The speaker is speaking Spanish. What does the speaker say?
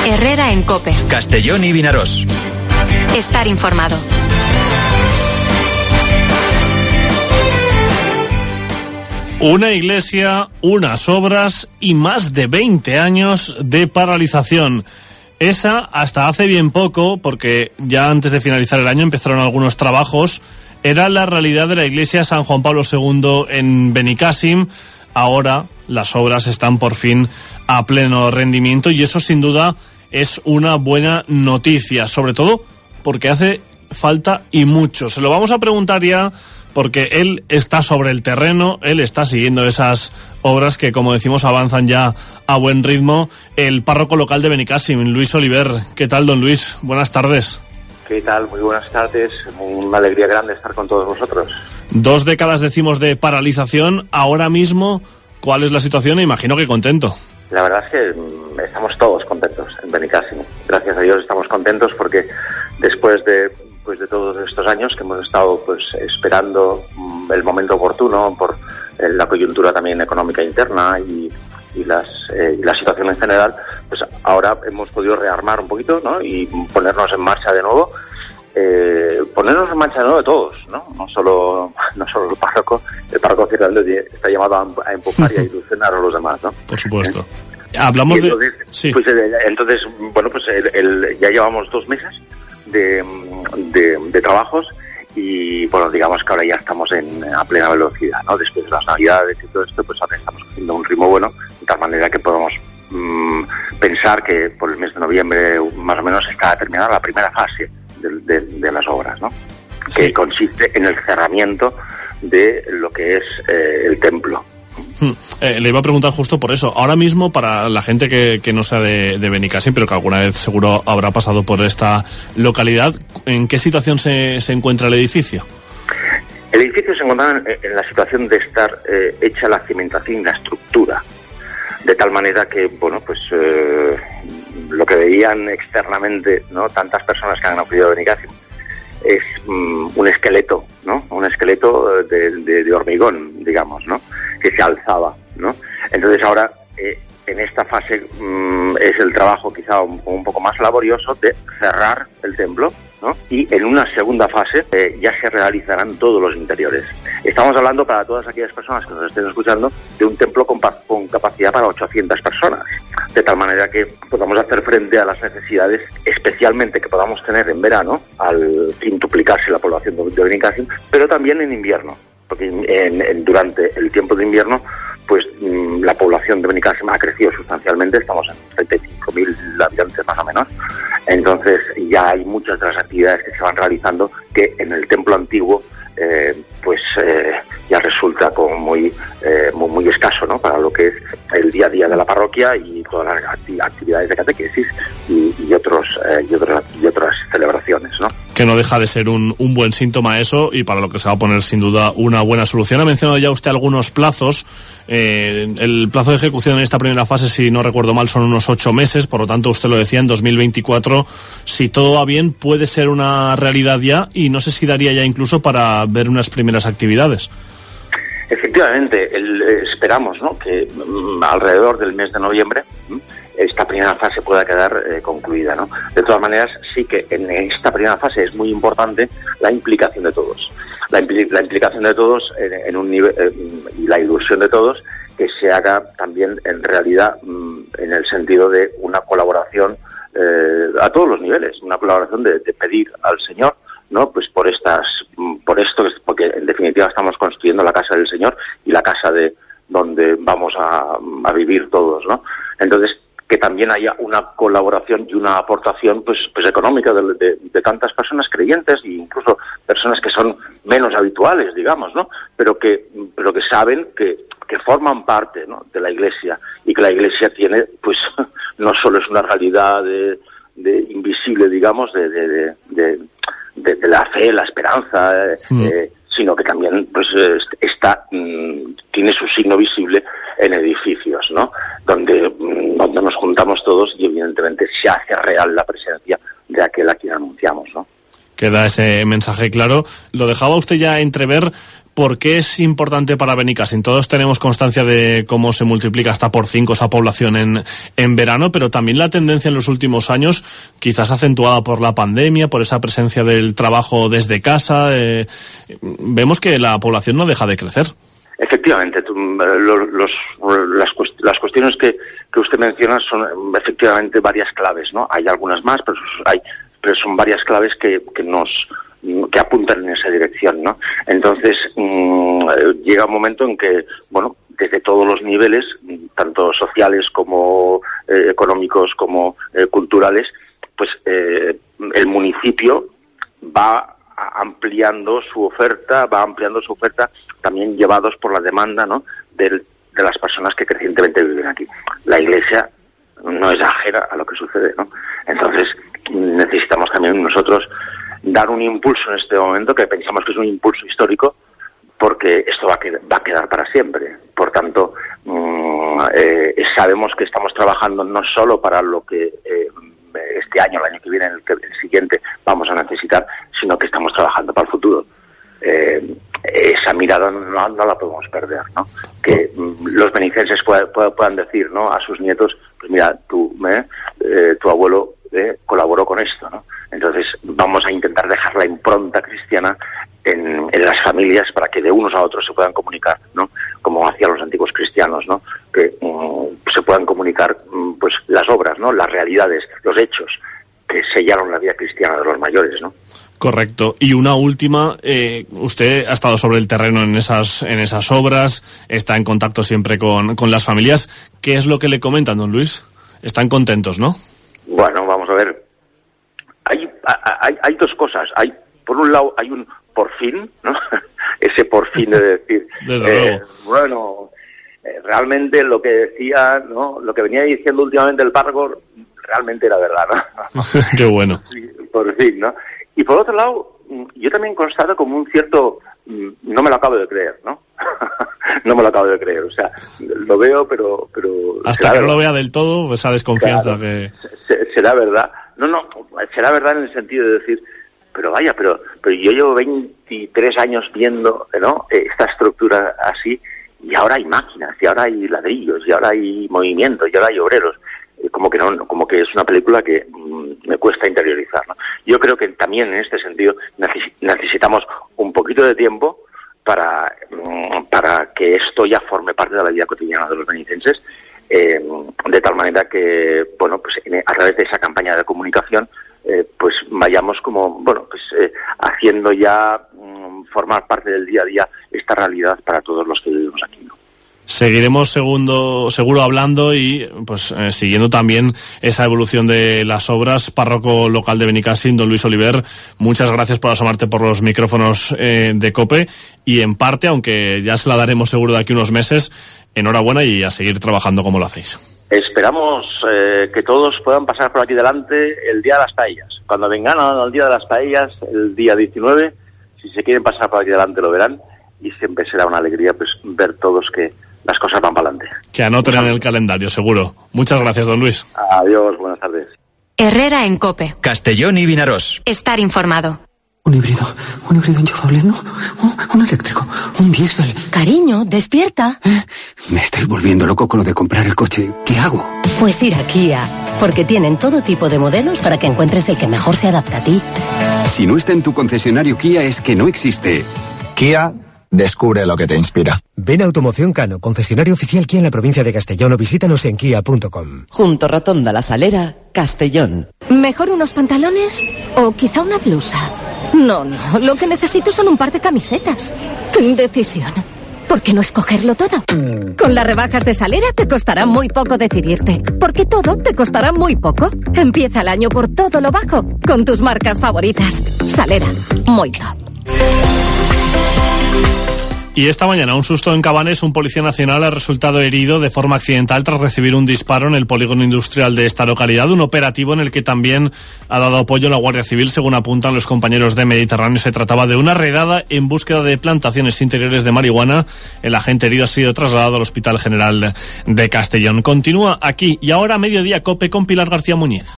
Herrera en COPE. Castellón y Vinaròs. Estar informado. Una iglesia, unas obras y más de 20 años de paralización. Esa hasta hace bien poco, porque ya antes de finalizar el año empezaron algunos trabajos, era la realidad de la iglesia San Juan Pablo II en Benicàssim. Ahora las obras están por fin a pleno rendimiento y eso sin duda es una buena noticia, sobre todo porque hace falta y mucho. Se lo vamos a preguntar ya, porque él está sobre el terreno, él está siguiendo esas obras que, como decimos, avanzan ya a buen ritmo. El párroco local de Benicàssim, Luis Oliver. ¿Qué tal, don Luis? Buenas tardes. ¿Qué tal? Muy buenas tardes. Una alegría grande estar con todos vosotros. 2 décadas, decimos, de paralización. Ahora mismo, ¿cuál es la situación? Imagino que contento. La verdad es que estamos todos contentos en Benicàssim. Gracias a Dios estamos contentos porque después de todos estos años que hemos estado esperando el momento oportuno por la coyuntura también económica interna y la situación en general, pues ahora hemos podido rearmar un poquito, ¿no? Y ponernos en marcha de nuevo. Ponernos en marcha de nuevo de todos, ¿no? No solo el párroco ciertamente está llamado a empujar y a ilusionar a los demás, ¿no? Por supuesto. Hablamos entonces, Sí. Pues bueno, pues ya llevamos 2 meses de trabajos y bueno, digamos que ahora ya estamos a plena velocidad, ¿no? Después de las Navidades y todo esto, pues ahora estamos haciendo un ritmo bueno, de tal manera que podemos pensar que por el mes de noviembre más o menos está terminada la primera fase de las obras, ¿no? Sí. Que consiste en el cerramiento de lo que es el templo. Le iba a preguntar justo por eso. Ahora mismo, para la gente que no sea de Benicàssim, pero que alguna vez seguro habrá pasado por esta localidad, ¿en qué situación se encuentra el edificio? El edificio se encuentra en la situación de estar hecha la cimentación y la estructura, de tal manera que, bueno, pues lo que veían externamente, ¿no?, tantas personas que han acudido a Benicàssim, es un esqueleto, ¿no? Un esqueleto de hormigón, digamos, ¿no?, que se alzaba, ¿no? Entonces ahora, en esta fase, es el trabajo quizá un poco más laborioso de cerrar el templo, ¿no? Y en una segunda fase ya se realizarán todos los interiores. Estamos hablando, para todas aquellas personas que nos estén escuchando, de un templo con capacidad para 800 personas, de tal manera que podamos hacer frente a las necesidades, especialmente que podamos tener en verano, al quintuplicarse la población de Benicàssim, pero también en invierno, porque durante el tiempo de invierno, pues la población de Benicàssim ha crecido sustancialmente, estamos en 35.000 habitantes más o menos. Entonces ya hay muchas de las actividades que se van realizando que en el templo antiguo ya resulta como muy escaso, ¿no?, para lo que es el día a día de la parroquia y todas las actividades de catequesis y otras celebraciones, ¿no? Que no deja de ser un buen síntoma eso, y para lo que se va a poner sin duda una buena solución. Ha mencionado ya usted algunos plazos. El plazo de ejecución en esta primera fase, si no recuerdo mal, son unos 8 meses, por lo tanto usted lo decía, en 2024, si todo va bien, puede ser una realidad ya, y no sé si daría ya incluso para ver unas primeras actividades. Efectivamente, esperamos, ¿no?, que alrededor del mes de noviembre esta primera fase pueda quedar concluida, ¿no? De todas maneras, sí que en esta primera fase es muy importante la implicación de todos. La implicación de todos en un nivel y la ilusión de todos, que se haga también en realidad en el sentido de una colaboración a todos los niveles, una colaboración de pedir al Señor, ¿no?, pues porque en definitiva estamos construyendo la casa del Señor y la casa de donde vamos a vivir todos, ¿no? Entonces, que también haya una colaboración y una aportación pues económica de tantas personas creyentes e incluso personas que son menos habituales, digamos, ¿no? Pero que saben que forman parte, ¿no?, de la Iglesia, y que la Iglesia tiene, pues, no solo es una realidad de invisible, digamos, de la fe, la esperanza, sino que también pues tiene su signo visible en edificios, ¿no?, donde nos juntamos todos y evidentemente se hace real la presencia de aquel a quien anunciamos, ¿no? Queda ese mensaje claro. Lo dejaba usted ya entrever ¿por qué es importante para Benicàssim? Todos tenemos constancia de cómo se multiplica hasta por 5 esa población en verano, pero también la tendencia en los últimos años, quizás acentuada por la pandemia, por esa presencia del trabajo desde casa, vemos que la población no deja de crecer. Efectivamente, las cuestiones que usted menciona son efectivamente varias claves, ¿no? Hay algunas más, pero son varias claves que apuntan en esa dirección, ¿no? Entonces, llega un momento en que, bueno, desde todos los niveles, tanto sociales como económicos como culturales, pues el municipio va ampliando su oferta también llevados por la demanda, ¿no?, de las personas que crecientemente viven aquí. La Iglesia no es ajena a lo que sucede, ¿no? Entonces necesitamos también nosotros dar un impulso en este momento, que pensamos que es un impulso histórico, porque esto va a quedar para siempre. Por tanto, sabemos que estamos trabajando no solo para lo que este año, el año que viene, el siguiente vamos a necesitar, sino que estamos trabajando para el futuro. Esa mirada no la podemos perder, ¿no? Que los benicenses puedan decir, ¿no?, a sus nietos, pues mira, tu abuelo colaboró con esto, ¿no? Entonces vamos a intentar dejar la impronta cristiana en las familias para que de unos a otros se puedan comunicar, ¿no?, como hacían los antiguos cristianos, ¿no?, que se puedan comunicar pues las obras, ¿no?, las realidades, los hechos que sellaron la vida cristiana de los mayores, ¿no? Correcto. Y una última, usted ha estado sobre el terreno en esas obras, está en contacto siempre con las familias. ¿Qué es lo que le comentan, don Luis? Están contentos, ¿no? Bueno, vamos a ver. Hay dos cosas. Por un lado, hay un por fin, ¿no? Ese por fin de decir, desde luego. Bueno, realmente lo que decía, ¿no?, lo que venía diciendo últimamente el párroco, realmente era verdad, ¿no? Qué bueno. Por fin, ¿no? Y por otro lado, yo también constato como un cierto, no me lo acabo de creer, ¿no? No me lo acabo de creer, o sea, lo veo, pero hasta que no lo vea del todo, esa desconfianza, claro, que... Será verdad. No, será verdad en el sentido de decir, pero vaya, pero yo llevo 23 años viendo, ¿no?, esta estructura así, y ahora hay máquinas, y ahora hay ladrillos, y ahora hay movimientos, y ahora hay obreros. Como que es una película que me cuesta interiorizar, ¿no? Yo creo que también en este sentido necesitamos un poquito de tiempo para que esto ya forme parte de la vida cotidiana de los benicenses, de tal manera que, bueno, pues a través de esa campaña de comunicación, pues vayamos como, bueno, pues haciendo ya formar parte del día a día esta realidad para todos los que vivimos aquí, ¿no? Seguiremos seguro hablando y pues siguiendo también esa evolución de las obras. Párroco local de Benicàssim, don Luis Oliver, muchas gracias por asomarte por los micrófonos de COPE, y en parte, aunque ya se la daremos seguro de aquí unos meses, enhorabuena y a seguir trabajando como lo hacéis. Esperamos que todos puedan pasar por aquí delante el día de las paellas. Cuando vengan al día de las paellas, el día 19, si se quieren pasar por aquí delante lo verán, y siempre será una alegría pues ver todos que las cosas van para adelante. Que anoten en el calendario, seguro. Muchas gracias, don Luis. Adiós, buenas tardes. Herrera en COPE. Castellón y Vinaròs. Estar informado. Un híbrido enchufable, ¿no? Un eléctrico, un diésel. Cariño, despierta. Me estoy volviendo loco con lo de comprar el coche. ¿Qué hago? Pues ir a Kia, porque tienen todo tipo de modelos para que encuentres el que mejor se adapta a ti. Si no está en tu concesionario Kia, es que no existe. Kia, descubre lo que te inspira. Ven a Automoción Cano, concesionario oficial Kia en la provincia de Castellón, o visítanos en kia.com. Junto Rotonda La Salera, Castellón. ¿Mejor unos pantalones o quizá una blusa? No, lo que necesito son un par de camisetas. ¡Qué indecisión! ¿Por qué no escogerlo todo? Con las rebajas de Salera te costará muy poco decidirte, porque todo te costará muy poco. Empieza el año por todo lo bajo, con tus marcas favoritas. Salera, muy top. Y esta mañana, un susto en Cabanes. Un policía nacional ha resultado herido de forma accidental tras recibir un disparo en el polígono industrial de esta localidad. Un operativo en el que también ha dado apoyo la Guardia Civil, según apuntan los compañeros de Mediterráneo. Se trataba de una redada en búsqueda de plantaciones interiores de marihuana. El agente herido ha sido trasladado al Hospital General de Castellón. Continúa aquí y ahora, Mediodía COPE con Pilar García Muñiz.